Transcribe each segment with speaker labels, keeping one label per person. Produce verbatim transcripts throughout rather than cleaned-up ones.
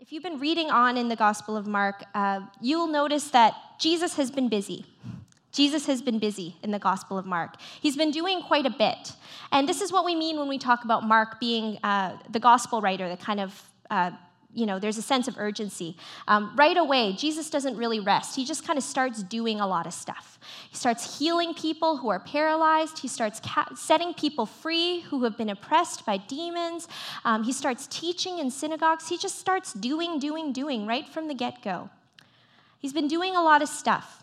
Speaker 1: If you've been reading on in the Gospel of Mark, uh, you'll notice that Jesus has been busy. Jesus has been busy in the Gospel of Mark. He's been doing quite a bit. And this is what we mean when we talk about Mark being uh, the gospel writer, the kind of, uh, you know, there's a sense of urgency. Um, right away, Jesus doesn't really rest. He just kind of starts doing a lot of stuff. He starts healing people who are paralyzed. He starts ca- setting people free who have been oppressed by demons. Um, he starts teaching in synagogues. He just starts doing, doing, doing right from the get-go. He's been doing a lot of stuff.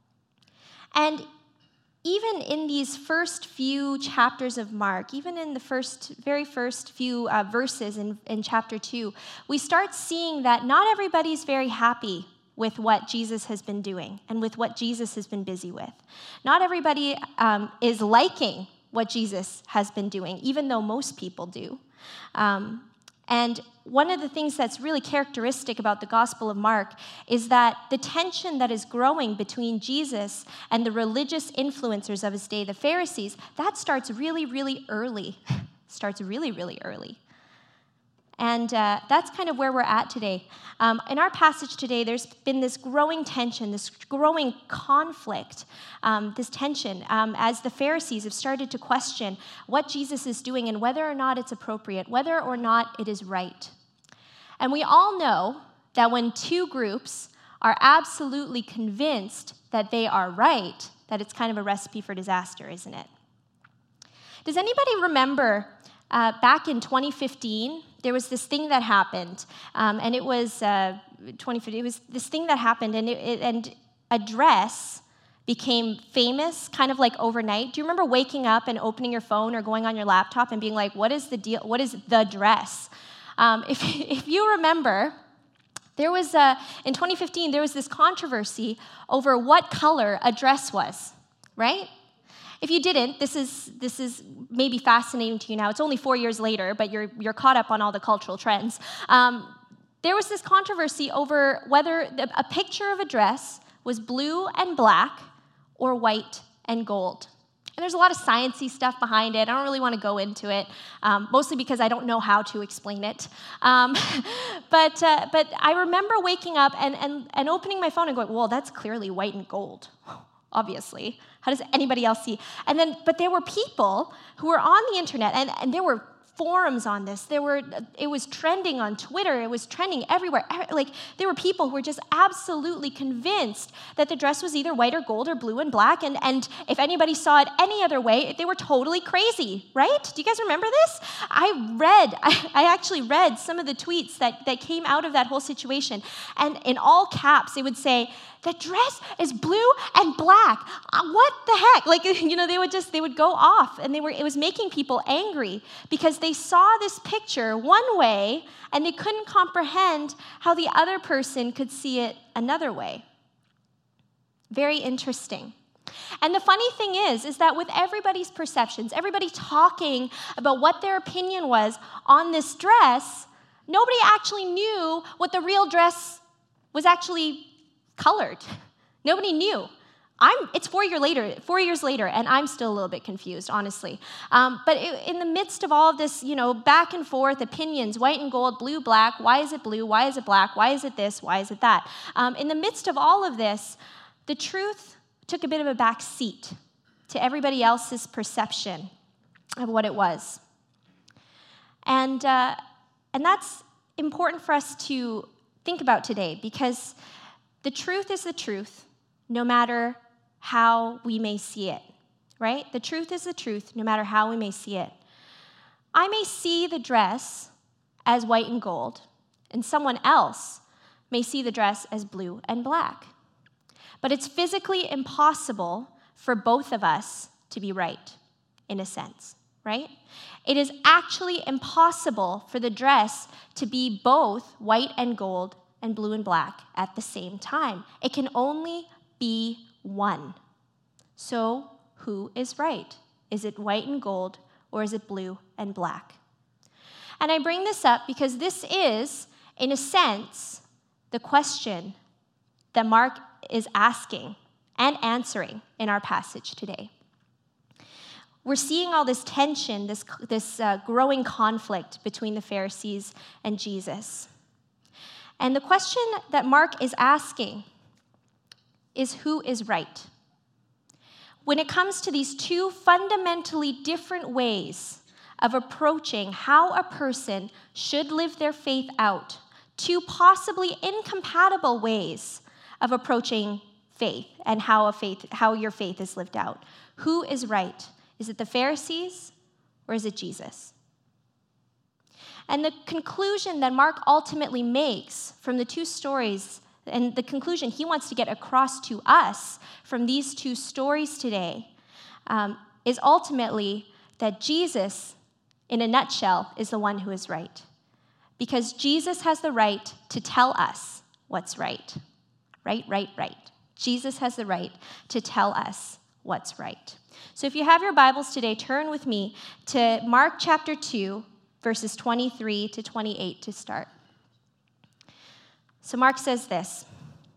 Speaker 1: And even in these first few chapters of Mark, even in the first, very first few uh, verses in, in chapter two, we start seeing that not everybody's very happy with what Jesus has been doing and with what Jesus has been busy with. Not everybody um, is liking what Jesus has been doing, even though most people do. Um, And one of the things that's really characteristic about the Gospel of Mark is that the tension that is growing between Jesus and the religious influencers of his day, the Pharisees, that starts really, really early. starts really, really early. And uh, that's kind of where we're at today. Um, in our passage today, there's been this growing tension, this growing conflict, um, this tension, um, as the Pharisees have started to question what Jesus is doing and whether or not it's appropriate, whether or not it is right. And we all know that when two groups are absolutely convinced that they are right, that it's kind of a recipe for disaster, isn't it? Does anybody remember uh, back in twenty fifteen, there was this thing that happened, um, and it was uh, twenty fifteen. It was this thing that happened, and it, it, and a dress became famous, kind of like overnight. Do you remember waking up and opening your phone or going on your laptop and being like, "What is the deal? What is the dress?" Um, if if you remember, there was a, in twenty fifteen there was this controversy over what color a dress was, right? If you didn't, this is this is maybe fascinating to you now. It's only four years later, but you're you're caught up on all the cultural trends. Um, there was this controversy over whether the, a picture of a dress was blue and black or white and gold. And there's a lot of sciencey stuff behind it. I don't really want to go into it, um, mostly because I don't know how to explain it. Um, but uh, but I remember waking up and, and, and opening my phone and going, well, that's clearly white and gold. Obviously. How does anybody else see? And then, but there were people who were on the internet, and, and there were forums on this. There were, it was trending on Twitter. It was trending everywhere. Like, there were people who were just absolutely convinced that the dress was either white or gold or blue and black, and, and if anybody saw it any other way, they were totally crazy, right? Do you guys remember this? I read, I, I actually read some of the tweets that, that came out of that whole situation, and in all caps, it would say, the dress is blue and black. Uh, what the heck? Like, you know, they would just, they would go off, and they were, it was making people angry because they saw this picture one way, and they couldn't comprehend how the other person could see it another way. Very interesting. And the funny thing is, is that with everybody's perceptions, everybody talking about what their opinion was on this dress, nobody actually knew what the real dress was actually colored. Nobody knew. I'm. It's four years later. Four years later, and I'm still a little bit confused, honestly. Um, but it, in the midst of all of this, you know, back and forth opinions, white and gold, blue, black. Why is it blue? Why is it black? Why is it this? Why is it that? Um, in the midst of all of this, the truth took a bit of a back seat to everybody else's perception of what it was, and uh, and that's important for us to think about today, because the truth is the truth, no matter how we may see it, right? The truth is the truth, no matter how we may see it. I may see the dress as white and gold, and someone else may see the dress as blue and black. But it's physically impossible for both of us to be right, in a sense, right? It is actually impossible for the dress to be both white and gold and blue and black at the same time. It can only be one. So who is right? Is it white and gold, or is it blue and black? And I bring this up because this is, in a sense, the question that Mark is asking and answering in our passage today. We're seeing all this tension, this, this uh, growing conflict between the Pharisees and Jesus. And the question that Mark is asking is, who is right? When it comes to these two fundamentally different ways of approaching how a person should live their faith out, two possibly incompatible ways of approaching faith and how a faith, how your faith is lived out. Who is right? Is it the Pharisees or is it Jesus? And the conclusion that Mark ultimately makes from the two stories, and the conclusion he wants to get across to us from these two stories today, um, is ultimately that Jesus, in a nutshell, is the one who is right. Because Jesus has the right to tell us what's right. Right, right, right. Jesus has the right to tell us what's right. So if you have your Bibles today, turn with me to Mark chapter two, verses twenty-three to twenty-eight to start. So Mark says this: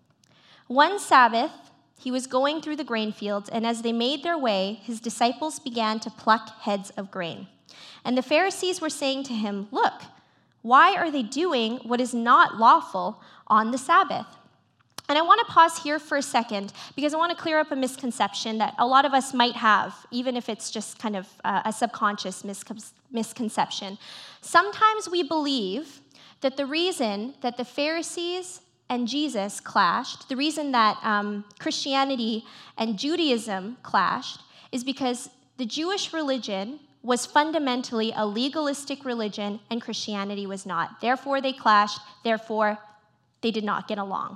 Speaker 1: One Sabbath, he was going through the grain fields, and as they made their way, his disciples began to pluck heads of grain. And the Pharisees were saying to him, "Look, why are they doing what is not lawful on the Sabbath?" And I want to pause here for a second because I want to clear up a misconception that a lot of us might have, even if it's just kind of uh, a subconscious miscon- misconception. Sometimes we believe that the reason that the Pharisees and Jesus clashed, the reason that um, Christianity and Judaism clashed, is because the Jewish religion was fundamentally a legalistic religion and Christianity was not. Therefore, they clashed. Therefore, they did not get along.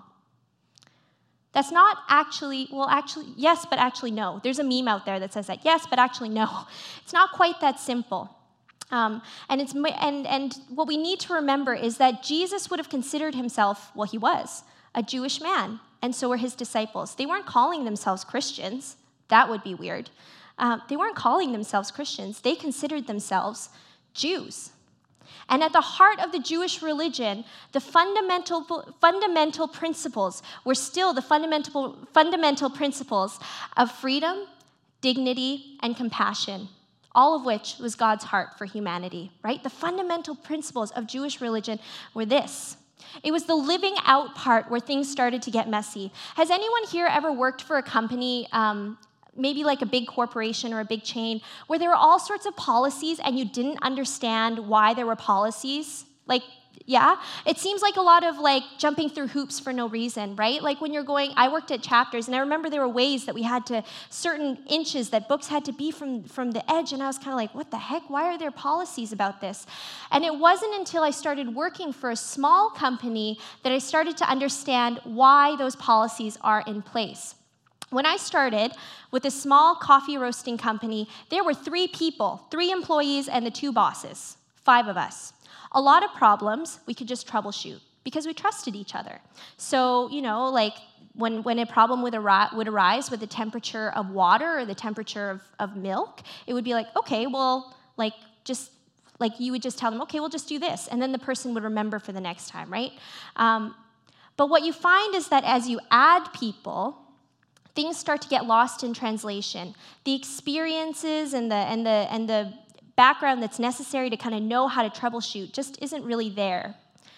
Speaker 1: That's not actually, well, actually, yes, but actually no. There's a meme out there that says that, yes, but actually no. It's not quite that simple. Um, and, it's, and, and what we need to remember is that Jesus would have considered himself, well, he was, a Jewish man, and so were his disciples. They weren't calling themselves Christians. That would be weird. Um, they weren't calling themselves Christians. They considered themselves Jews. And at the heart of the Jewish religion, the fundamental, fundamental principles were still the fundamental, fundamental principles of freedom, dignity, and compassion, all of which was God's heart for humanity, right? The fundamental principles of Jewish religion were this. It was the living out part where things started to get messy. Has anyone here ever worked for a company, um, maybe like a big corporation or a big chain, where there were all sorts of policies and you didn't understand why there were policies? Like, yeah? It seems like a lot of like jumping through hoops for no reason, right? Like when you're going, I worked at Chapters, and I remember there were ways that we had to, certain inches that books had to be from, from the edge, and I was kind of like, what the heck? Why are there policies about this? And it wasn't until I started working for a small company that I started to understand why those policies are in place. When I started with a small coffee roasting company, there were three people, three employees and the two bosses, five of us. A lot of problems we could just troubleshoot because we trusted each other. So, you know, like when, when a problem would, ar- would arise with the temperature of water or the temperature of, of milk, it would be like, okay, well, like just like you would just tell them, okay, we'll just do this. And then the person would remember for the next time, right? Um, but what you find is that as you add people, things start to get lost in translation. The experiences and the and the and the background that's necessary to kind of know how to troubleshoot just isn't really there.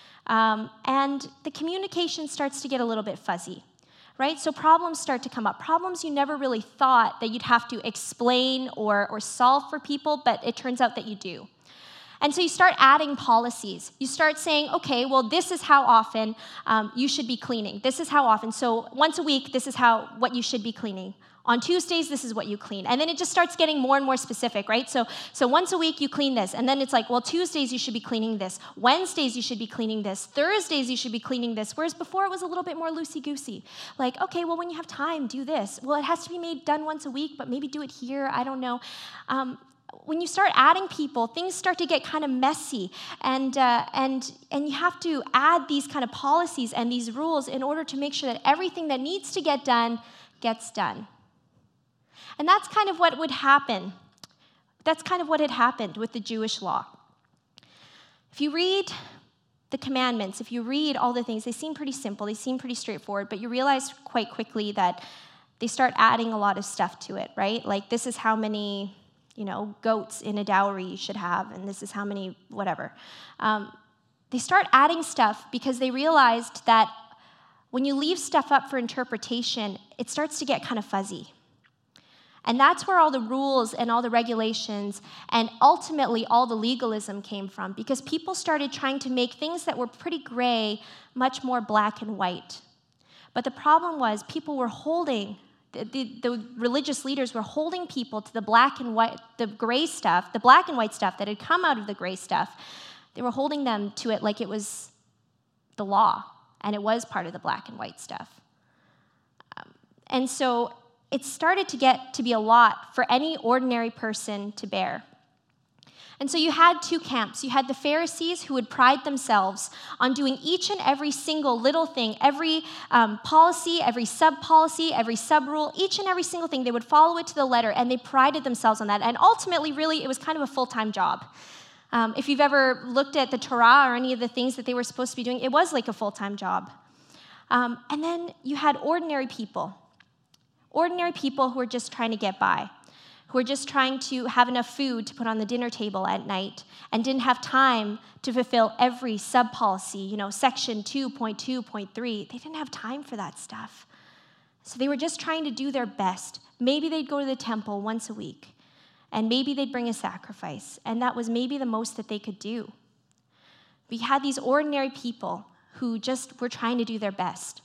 Speaker 1: Um, and the communication starts to get a little bit fuzzy, right? So problems start to come up. Problems you never really thought that you'd have to explain or, or solve for people, but it turns out that you do. And so you start adding policies. You start saying, okay, well, this is how often um, you should be cleaning. This is how often. So once a week, this is how what you should be cleaning. On Tuesdays, this is what you clean. And then it just starts getting more and more specific, right? So, so once a week, you clean this. And then it's like, well, Tuesdays, you should be cleaning this. Wednesdays, you should be cleaning this. Thursdays, you should be cleaning this. Whereas before, it was a little bit more loosey-goosey. Like, okay, well, when you have time, do this. Well, it has to be made done once a week, but maybe do it here. I don't know. Um, When you start adding people, things start to get kind of messy, and uh, and and you have to add these kind of policies and these rules in order to make sure that everything that needs to get done gets done. And that's kind of what would happen. That's kind of what had happened with the Jewish law. If you read the commandments, if you read all the things, they seem pretty simple, they seem pretty straightforward, but you realize quite quickly that they start adding a lot of stuff to it, right? Like this is how many, you know, goats in a dowry you should have, and this is how many, whatever. Um, They start adding stuff because they realized that when you leave stuff up for interpretation, it starts to get kind of fuzzy. And that's where all the rules and all the regulations and ultimately all the legalism came from, because people started trying to make things that were pretty gray much more black and white. But the problem was people were holding, the, the, the religious leaders were holding people to the black and white, the gray stuff, the black and white stuff that had come out of the gray stuff. They were holding them to it like it was the law, and it was part of the black and white stuff. Um, and so it started to get to be a lot for any ordinary person to bear. And so you had two camps. You had the Pharisees, who would pride themselves on doing each and every single little thing, every um, policy, every sub-policy, every sub-rule, each and every single thing. They would follow it to the letter, and they prided themselves on that. And ultimately, really, it was kind of a full-time job. Um, if you've ever looked at the Torah or any of the things that they were supposed to be doing, it was like a full-time job. Um, and then you had ordinary people. Ordinary people who were just trying to get by, who were just trying to have enough food to put on the dinner table at night and didn't have time to fulfill every sub-policy, you know, section two point two point three. They didn't have time for that stuff. So they were just trying to do their best. Maybe they'd go to the temple once a week, and maybe they'd bring a sacrifice, and that was maybe the most that they could do. We had these ordinary people who just were trying to do their best.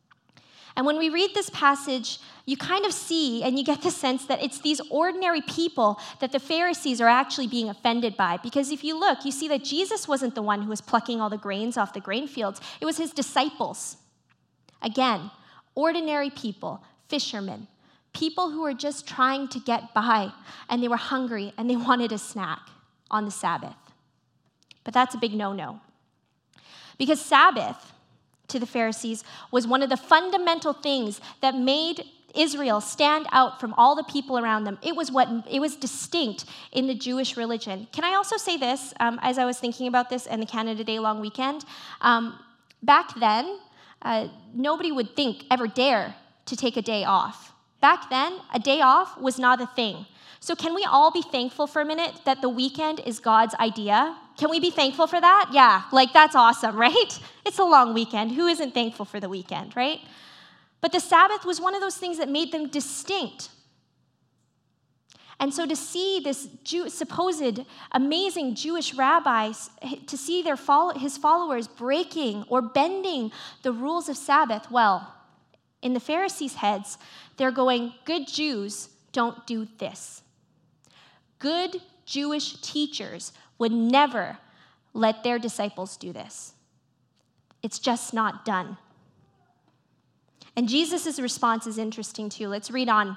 Speaker 1: And when we read this passage, you kind of see and you get the sense that it's these ordinary people that the Pharisees are actually being offended by. Because if you look, you see that Jesus wasn't the one who was plucking all the grains off the grain fields. It was his disciples. Again, ordinary people, fishermen, people who were just trying to get by, and they were hungry and they wanted a snack on the Sabbath. But that's a big no-no. Because Sabbath, to the Pharisees, was one of the fundamental things that made Israel stand out from all the people around them. It was what it was distinct in the Jewish religion. Can I also say this, um, as I was thinking about this and the Canada Day long weekend? Um, back then, uh, nobody would think, ever dare, to take a day off. Back then, a day off was not a thing. So can we all be thankful for a minute that the weekend is God's idea? Can we be thankful for that? Yeah, like that's awesome, right? It's a long weekend. Who isn't thankful for the weekend, right? But the Sabbath was one of those things that made them distinct. And so to see this Jew, supposed amazing Jewish rabbis, to see their follow, his followers breaking or bending the rules of Sabbath, well, in the Pharisees' heads, they're going, good Jews don't do this. Good Jewish teachers would never let their disciples do this. It's just not done. And Jesus' response is interesting too. Let's read on.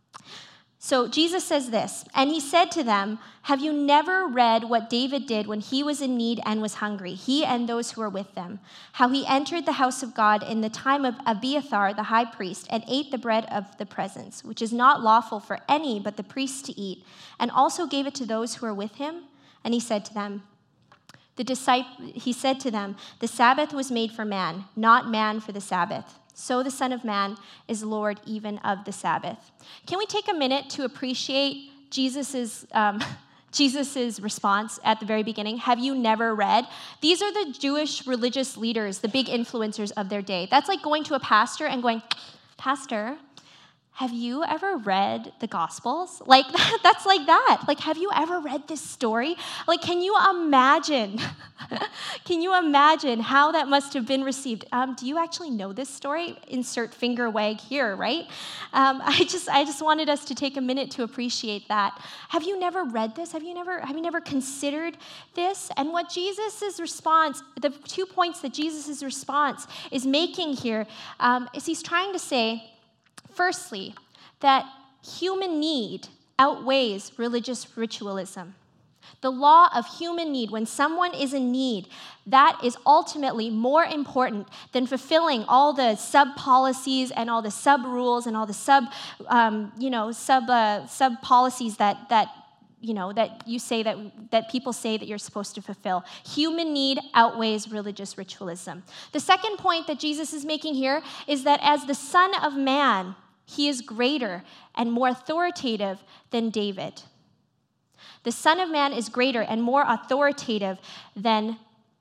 Speaker 1: So Jesus says this, and he said to them, have you never read what David did when he was in need and was hungry, he and those who were with them, how he entered the house of God in the time of Abiathar the high priest and ate the bread of the presence, which is not lawful for any but the priests to eat, and also gave it to those who were with him? And he said to them, the disciple, he said to them, the Sabbath was made for man, not man for the Sabbath. So the Son of Man is Lord even of the Sabbath. Can we take a minute to appreciate Jesus's um, Jesus's response at the very beginning? Have you never read? These are the Jewish religious leaders, the big influencers of their day. That's like going to a pastor and going, Pastor, have you ever read the Gospels? Like, that's like that. Like, have you ever read this story? Like, can you imagine? Can you imagine how that must have been received? Um, do you actually know this story? Insert finger wag here, right? Um, I just, I just wanted us to take a minute to appreciate that. Have you never read this? Have you never, have you never considered this? And what Jesus' response, the two points that Jesus' response is making here, um, is he's trying to say, firstly, that human need outweighs religious ritualism. The law of human need, when someone is in need, that is ultimately more important than fulfilling all the sub-policies and all the sub-rules and all the sub, um, you know, sub uh, sub-policies that that you know that you say that that people say that you're supposed to fulfill. Human need outweighs religious ritualism. The second point that Jesus is making here is that as the Son of Man, he is greater and more authoritative than David. The Son of Man is greater and more authoritative than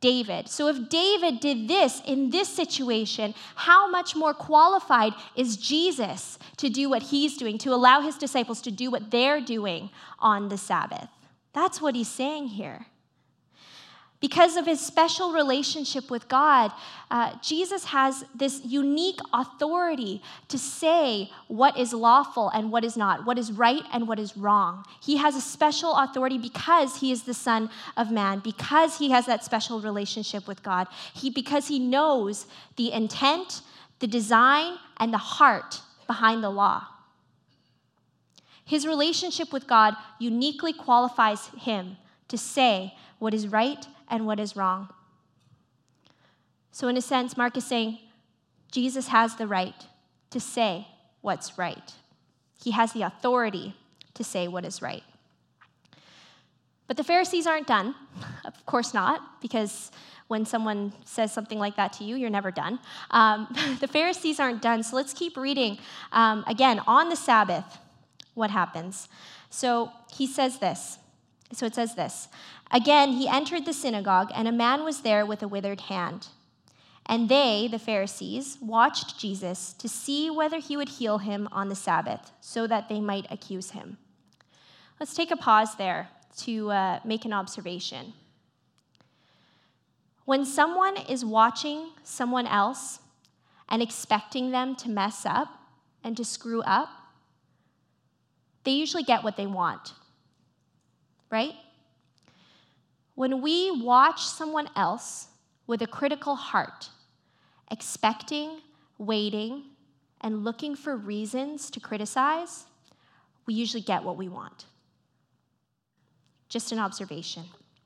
Speaker 1: David. So if David did this in this situation, how much more qualified is Jesus to do what he's doing, to allow his disciples to do what they're doing on the Sabbath? That's what he's saying here. Because of his special relationship with God, uh, Jesus has this unique authority to say what is lawful and what is not, what is right and what is wrong. He has a special authority because he is the Son of Man, because he has that special relationship with God, he, because he knows the intent, the design, and the heart behind the law. His relationship with God uniquely qualifies him to say what is right and what is wrong. So in a sense, Mark is saying Jesus has the right to say what's right. He has the authority to say what is right. But the Pharisees aren't done. Of course not, because when someone says something like that to you, you're never done. Um, the Pharisees aren't done, so let's keep reading. Um, again, on the Sabbath, what happens? So he says this. So it says this. Again, he entered the synagogue, and a man was there with a withered hand. And they, the Pharisees, watched Jesus to see whether he would heal him on the Sabbath, so that they might accuse him. Let's take a pause there to uh, make an observation. When someone is watching someone else and expecting them to mess up and to screw up, they usually get what they want, right? When we watch someone else with a critical heart, expecting, waiting, and looking for reasons to criticize, we usually get what we want. Just an observation.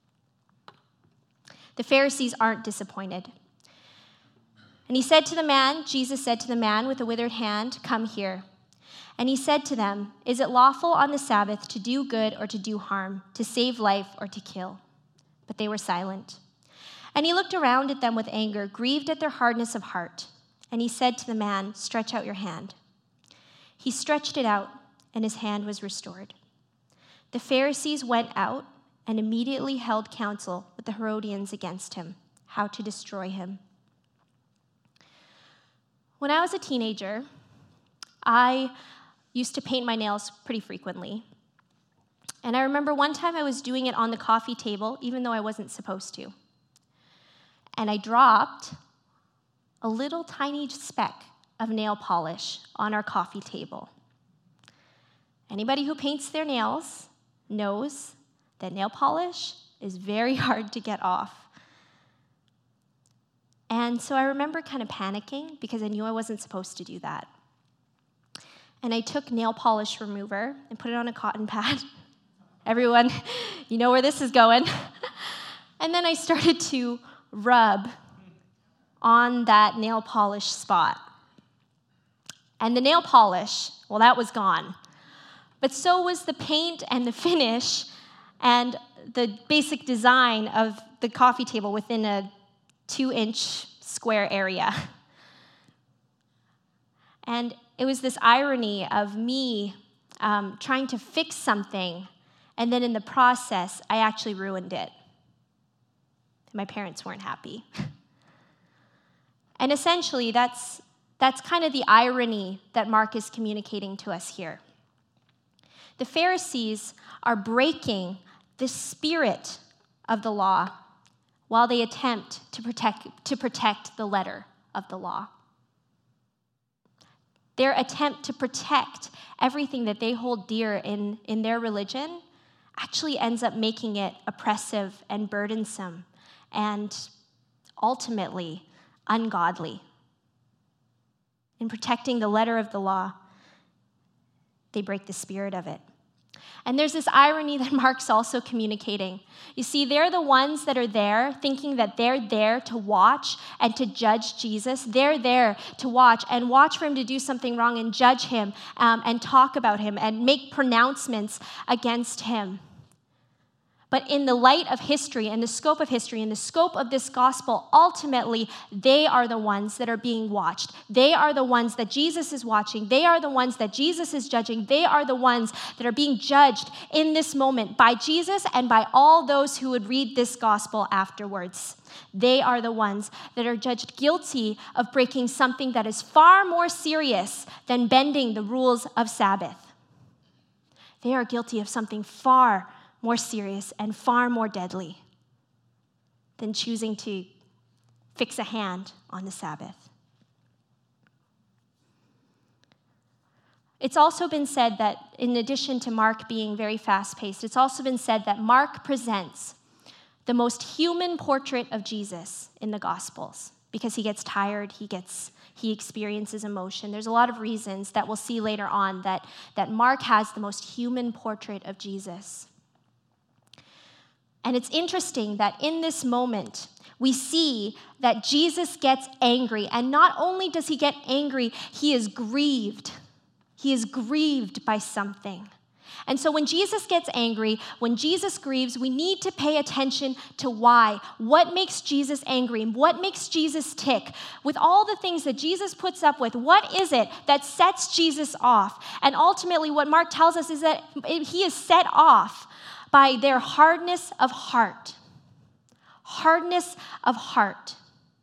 Speaker 1: The Pharisees aren't disappointed. And he said to the man, Jesus said to the man with the withered hand, "Come here." And he said to them, "Is it lawful on the Sabbath to do good or to do harm, to save life or to kill?" But they were silent. And he looked around at them with anger, grieved at their hardness of heart. And he said to the man, "Stretch out your hand." He stretched it out, and his hand was restored. The Pharisees went out and immediately held counsel with the Herodians against him, how to destroy him. When I was a teenager, I used to paint my nails pretty frequently. And I remember one time I was doing it on the coffee table, even though I wasn't supposed to. And I dropped a little tiny speck of nail polish on our coffee table. Anybody who paints their nails knows that nail polish is very hard to get off. And so I remember kind of panicking because I knew I wasn't supposed to do that. And I took nail polish remover and put it on a cotton pad. Everyone, you know where this is going. And then I started to rub on that nail polish spot. And the nail polish, well, that was gone. But so was the paint and the finish and the basic design of the coffee table within a two-inch square area. And it was this irony of me um, trying to fix something, and then in the process, I actually ruined it. My parents weren't happy. And essentially, that's, that's kind of the irony that Mark is communicating to us here. The Pharisees are breaking the spirit of the law while they attempt to protect, to protect the letter of the law. Their attempt to protect everything that they hold dear in, in their religion actually ends up making it oppressive and burdensome and ultimately ungodly. In protecting the letter of the law, they break the spirit of it. And there's this irony that Mark's also communicating. You see, they're the ones that are there thinking that they're there to watch and to judge Jesus. They're there to watch and watch for him to do something wrong and judge him um, and talk about him and make pronouncements against him. But in the light of history and the scope of history and the scope of this gospel, ultimately, they are the ones that are being watched. They are the ones that Jesus is watching. They are the ones that Jesus is judging. They are the ones that are being judged in this moment by Jesus and by all those who would read this gospel afterwards. They are the ones that are judged guilty of breaking something that is far more serious than bending the rules of Sabbath. They are guilty of something far more serious and far more deadly than choosing to fix a hand on the Sabbath. It's also been said that, in addition to Mark being very fast-paced, it's also been said that Mark presents the most human portrait of Jesus in the Gospels because he gets tired, he gets he experiences emotion. There's a lot of reasons that we'll see later on that, that Mark has the most human portrait of Jesus. And it's interesting that in this moment, we see that Jesus gets angry. And not only does he get angry, he is grieved. He is grieved by something. And so when Jesus gets angry, when Jesus grieves, we need to pay attention to why. What makes Jesus angry? What makes Jesus tick? With all the things that Jesus puts up with, what is it that sets Jesus off? And ultimately, what Mark tells us is that he is set off by their hardness of heart. Hardness of heart.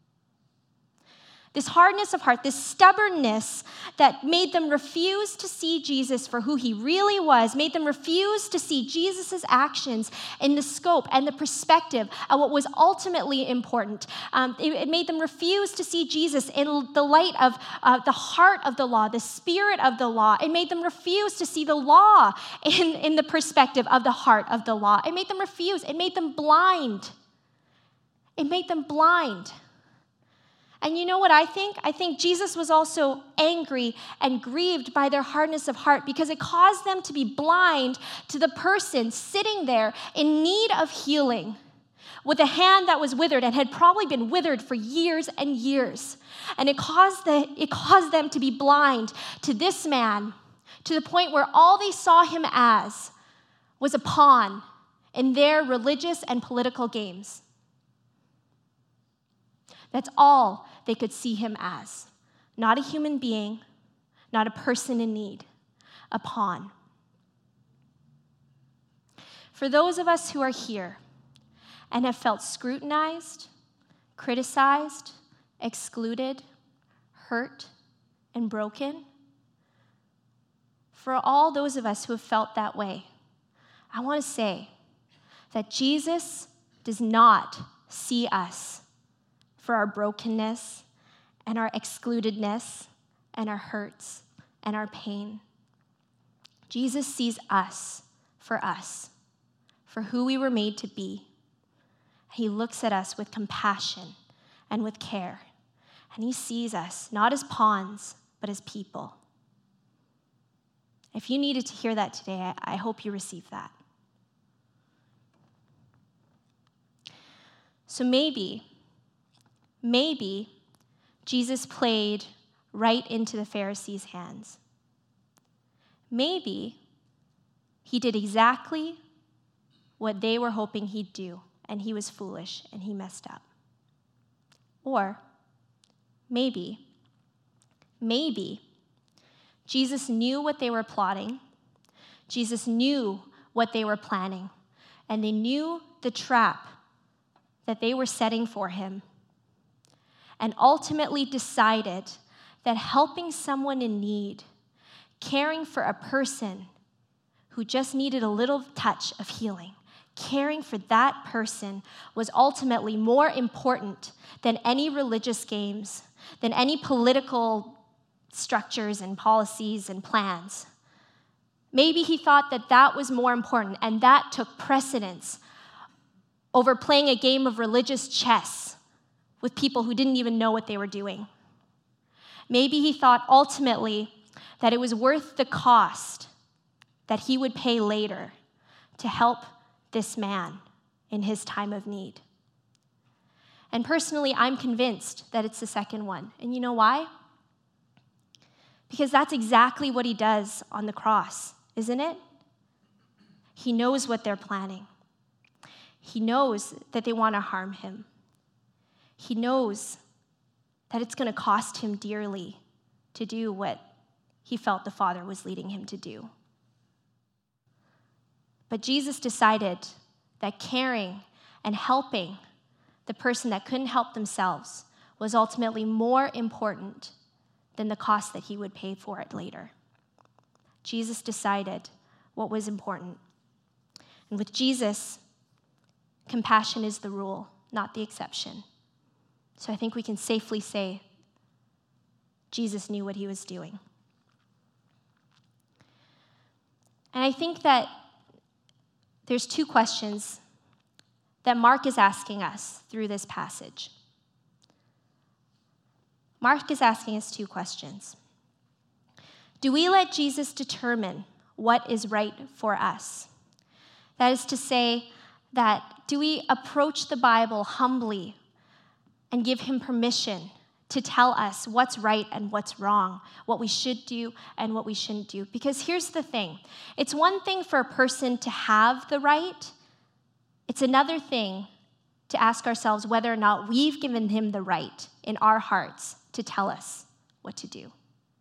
Speaker 1: This hardness of heart, this stubbornness that made them refuse to see Jesus for who he really was, made them refuse to see Jesus' actions in the scope and the perspective of what was ultimately important. Um, it, it made them refuse to see Jesus in the light of uh, the heart of the law, the spirit of the law. It made them refuse to see the law in, in the perspective of the heart of the law. It made them refuse. It made them blind. It made them blind. And you know what I think? I think Jesus was also angry and grieved by their hardness of heart because it caused them to be blind to the person sitting there in need of healing with a hand that was withered and had probably been withered for years and years. And it caused, the, it caused them to be blind to this man to the point where all they saw him as was a pawn in their religious and political games. That's all they could see him as. Not a human being, not a person in need, a pawn. For those of us who are here and have felt scrutinized, criticized, excluded, hurt, and broken, for all those of us who have felt that way, I want to say that Jesus does not see us for our brokenness and our excludedness and our hurts and our pain. Jesus sees us for us, for who we were made to be. He looks at us with compassion and with care, and he sees us not as pawns, but as people. If you needed to hear that today, I hope you received that. So maybe Maybe Jesus played right into the Pharisees' hands. Maybe he did exactly what they were hoping he'd do, and he was foolish and he messed up. Or maybe, maybe Jesus knew what they were plotting. Jesus knew what they were planning, and they knew the trap that they were setting for him, and ultimately decided that helping someone in need, caring for a person who just needed a little touch of healing, caring for that person was ultimately more important than any religious games, than any political structures and policies and plans. Maybe he thought that that was more important, and that took precedence over playing a game of religious chess with people who didn't even know what they were doing. Maybe he thought ultimately that it was worth the cost that he would pay later to help this man in his time of need. And personally, I'm convinced that it's the second one. And you know why? Because that's exactly what he does on the cross, isn't it? He knows what they're planning. He knows that they want to harm him. He knows that it's going to cost him dearly to do what he felt the Father was leading him to do. But Jesus decided that caring and helping the person that couldn't help themselves was ultimately more important than the cost that he would pay for it later. Jesus decided what was important. And with Jesus, compassion is the rule, not the exception. So I think we can safely say Jesus knew what he was doing. And I think that there's two questions that Mark is asking us through this passage. Mark is asking us two questions. Do we let Jesus determine what is right for us? That is to say, that do we approach the Bible humbly and give him permission to tell us what's right and what's wrong, what we should do and what we shouldn't do? Because here's the thing. It's one thing for a person to have the right. It's another thing to ask ourselves whether or not we've given him the right in our hearts to tell us what to do.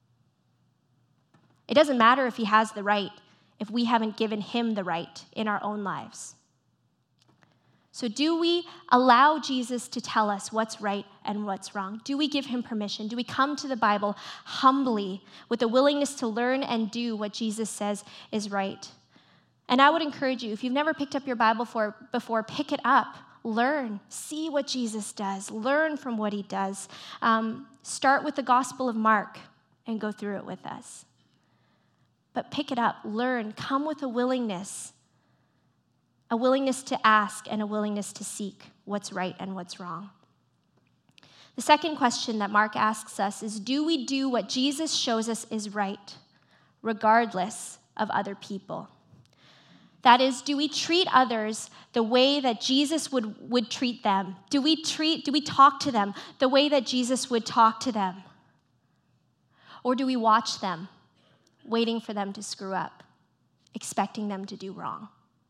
Speaker 1: It doesn't matter if he has the right if we haven't given him the right in our own lives. So do we allow Jesus to tell us what's right and what's wrong? Do we give him permission? Do we come to the Bible humbly with a willingness to learn and do what Jesus says is right? And I would encourage you, if you've never picked up your Bible for, before, pick it up. Learn. See what Jesus does. Learn from what he does. Um, start with the Gospel of Mark and go through it with us. But pick it up. Learn. Come with a willingness. A willingness to ask and a willingness to seek what's right and what's wrong. The second question that Mark asks us is, do we do what Jesus shows us is right, regardless of other people? That is, do we treat others the way that Jesus would, would treat them? Do we treat, do we talk to them the way that Jesus would talk to them? Or do we watch them, waiting for them to screw up, expecting them to do wrong?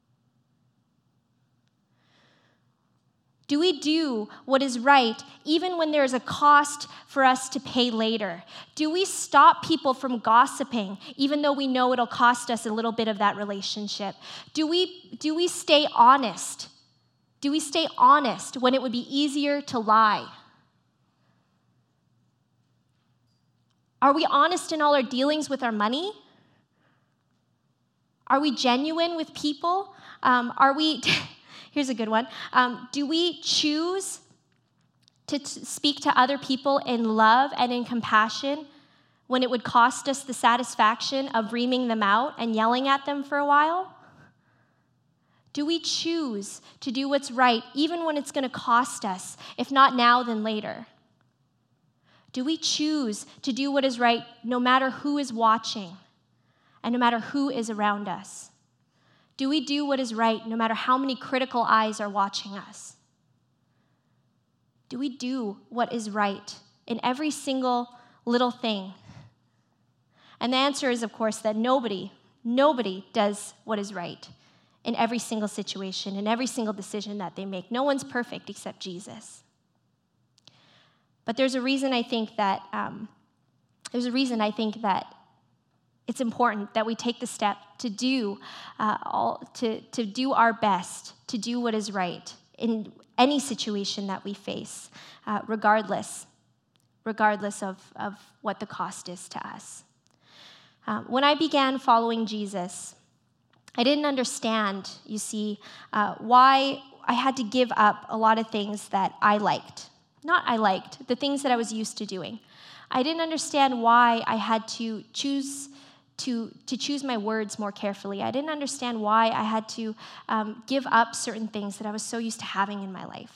Speaker 1: Do we do what is right even when there's a cost for us to pay later? Do we stop people from gossiping even though we know it'll cost us a little bit of that relationship? Do we, do we stay honest? Do we stay honest when it would be easier to lie? Are we honest in all our dealings with our money? Are we genuine with people? Um, are we... Here's a good one. Um, do we choose to t- speak to other people in love and in compassion when it would cost us the satisfaction of reaming them out and yelling at them for a while? Do we choose to do what's right even when it's going to cost us, if not now, then later? Do we choose to do what is right no matter who is watching and no matter who is around us? Do we do what is right no matter how many critical eyes are watching us? Do we do what is right in every single little thing? And the answer is, of course, that nobody, nobody does what is right in every single situation, in every single decision that they make. No one's perfect except Jesus. But there's a reason I think that, um, there's a reason I think that it's important that we take the step to do uh, all to, to do our best, to do what is right in any situation that we face, uh, regardless, regardless of, of what the cost is to us. Uh, when I began following Jesus, I didn't understand, you see, uh, why I had to give up a lot of things that I liked. Not I liked, the things that I was used to doing. I didn't understand why I had to choose To, to choose my words more carefully. I didn't understand why I had to um, give up certain things that I was so used to having in my life.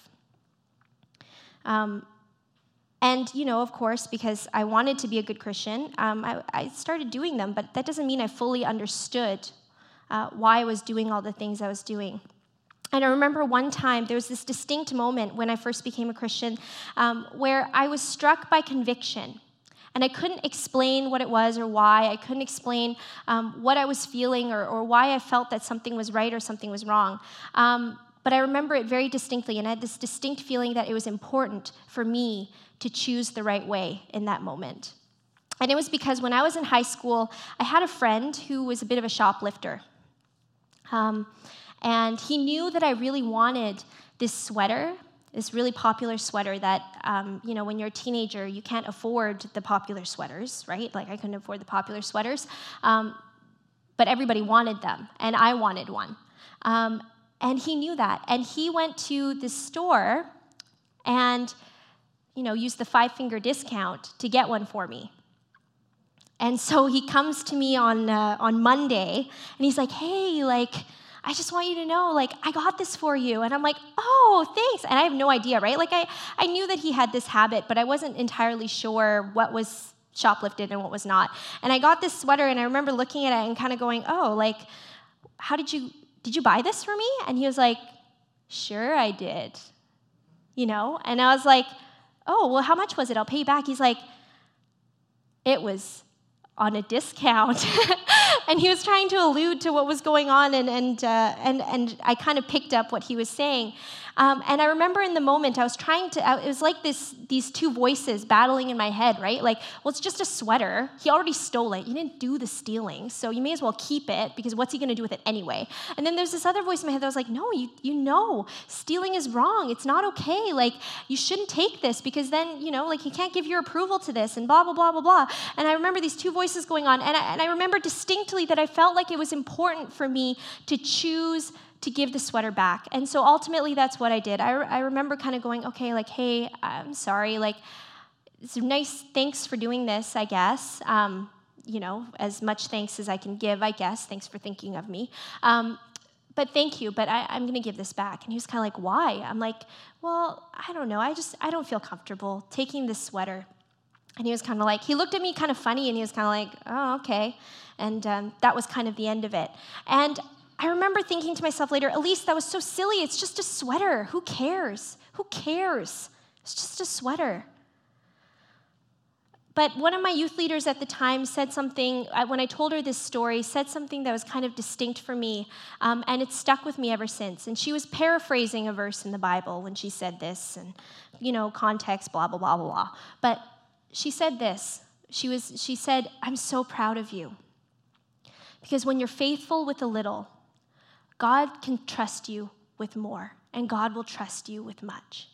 Speaker 1: Um, and, you know, of course, because I wanted to be a good Christian, um, I, I started doing them, but that doesn't mean I fully understood uh, why I was doing all the things I was doing. And I remember one time, there was this distinct moment when I first became a Christian um, where I was struck by conviction. And I couldn't explain what it was or why. I couldn't explain um, what I was feeling or, or why I felt that something was right or something was wrong. Um, but I remember it very distinctly, and I had this distinct feeling that it was important for me to choose the right way in that moment. And it was because when I was in high school, I had a friend who was a bit of a shoplifter. Um, and he knew that I really wanted this sweater, this really popular sweater that, um, you know, when you're a teenager, you can't afford the popular sweaters, right? Like, I couldn't afford the popular sweaters. Um, but everybody wanted them, and I wanted one. Um, and he knew that. And he went to the store and, you know, used the five-finger discount to get one for me. And so he comes to me on uh, on Monday, and he's like, hey, like, I just want you to know, like, I got this for you. And I'm like, oh, thanks. And I have no idea, right? Like, I, I knew that he had this habit, but I wasn't entirely sure what was shoplifted and what was not. And I got this sweater, and I remember looking at it and kind of going, oh, like, how did you, did you buy this for me? And he was like, sure I did, you know? And I was like, oh, well, how much was it? I'll pay you back. He's like, it was on a discount. And he was trying to allude to what was going on, and and uh, and and I kind of picked up what he was saying. Um, and I remember in the moment, I was trying to, it was like this, these two voices battling in my head, right? Like, well, it's just a sweater. He already stole it. You didn't do the stealing, so you may as well keep it, because what's he going to do with it anyway? And then there's this other voice in my head that was like, no, you you know, stealing is wrong. It's not okay. Like, you shouldn't take this, because then, you know, like, he can't give your approval to this, and blah, blah, blah, blah, blah. And I remember these two voices going on, and I, and I remember distinctly that I felt like it was important for me to choose to give the sweater back. And so ultimately, that's what I did. I, re- I remember kind of going, okay, like, hey, I'm sorry, like, it's nice, thanks for doing this, I guess. Um, you know, as much thanks as I can give, I guess. Thanks for thinking of me. Um, but thank you, but I, I'm going to give this back. And he was kind of like, why? I'm like, well, I don't know. I just, I don't feel comfortable taking this sweater. And he was kind of like, he looked at me kind of funny, and he was kind of like, oh, okay. And um, that was kind of the end of it. And I remember thinking to myself later, Elise, that was so silly. It's just a sweater. Who cares? Who cares? It's just a sweater. But one of my youth leaders at the time said something, when I told her this story, said something that was kind of distinct for me, um, and it's stuck with me ever since. And she was paraphrasing a verse in the Bible when she said this, and, you know, context, blah, blah, blah, blah, blah. But she said this. She was. She said, I'm so proud of you. Because when you're faithful with a little, God can trust you with more, and God will trust you with much.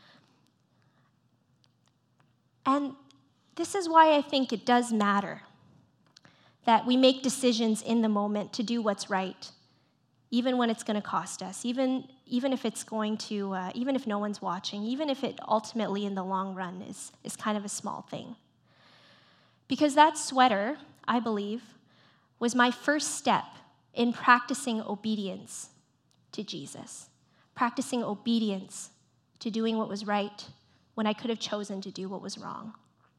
Speaker 1: And this is why I think it does matter that we make decisions in the moment to do what's right, even when it's going to cost us, even, even if it's going to, uh, even if no one's watching, even if it ultimately in the long run is, is kind of a small thing. Because that sweater, I believe, was my first step in practicing obedience to Jesus, practicing obedience to doing what was right when I could have chosen to do what was wrong.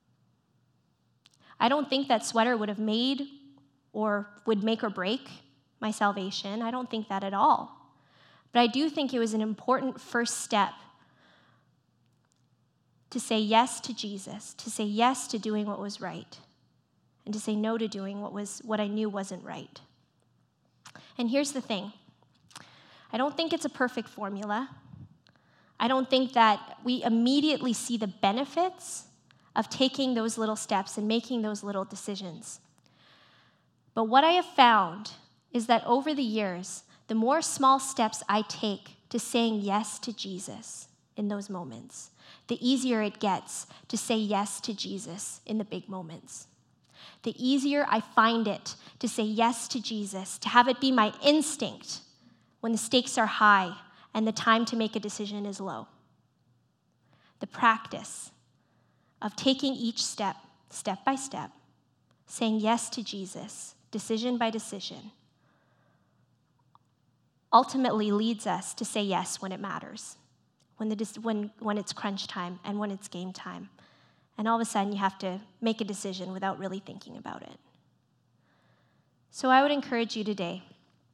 Speaker 1: I don't think that sweater would have made or would make or break my salvation. I don't think that at all. But I do think it was an important first step to say yes to Jesus, to say yes to doing what was right, and to say no to doing what was what I knew wasn't right. And here's the thing. I don't think it's a perfect formula. I don't think that we immediately see the benefits of taking those little steps and making those little decisions. But what I have found is that over the years, the more small steps I take to saying yes to Jesus in those moments, the easier it gets to say yes to Jesus in the big moments. The easier I find it to say yes to Jesus, to have it be my instinct when the stakes are high and the time to make a decision is low. The practice of taking each step, step by step, saying yes to Jesus, decision by decision, ultimately leads us to say yes when it matters, when, the, when, when it's crunch time and when it's game time. And all of a sudden, you have to make a decision without really thinking about it. So I would encourage you today.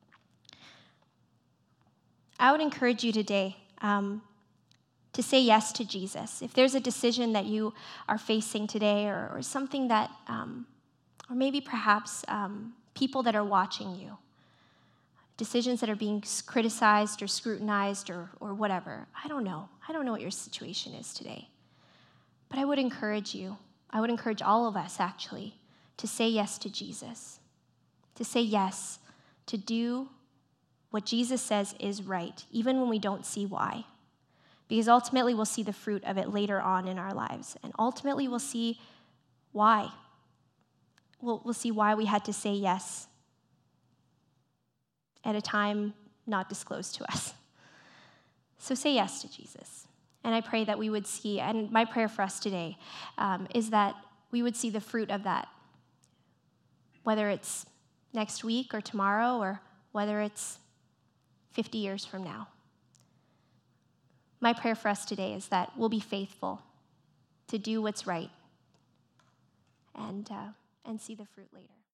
Speaker 1: I would encourage you today um, to say yes to Jesus. If there's a decision that you are facing today, or, or something that, um, or maybe perhaps um, people that are watching you, decisions that are being criticized or scrutinized or, or whatever. I don't know. I don't know what your situation is today. But I would encourage you, I would encourage all of us actually, to say yes to Jesus, to say yes, to do what Jesus says is right, even when we don't see why. Because ultimately we'll see the fruit of it later on in our lives. And ultimately we'll see why. We'll, we'll see why we had to say yes at a time not disclosed to us. So say yes to Jesus. And I pray that we would see, and my prayer for us today um, is that we would see the fruit of that, whether it's next week or tomorrow or whether it's fifty years from now. My prayer for us today is that we'll be faithful to do what's right and, uh, and see the fruit later.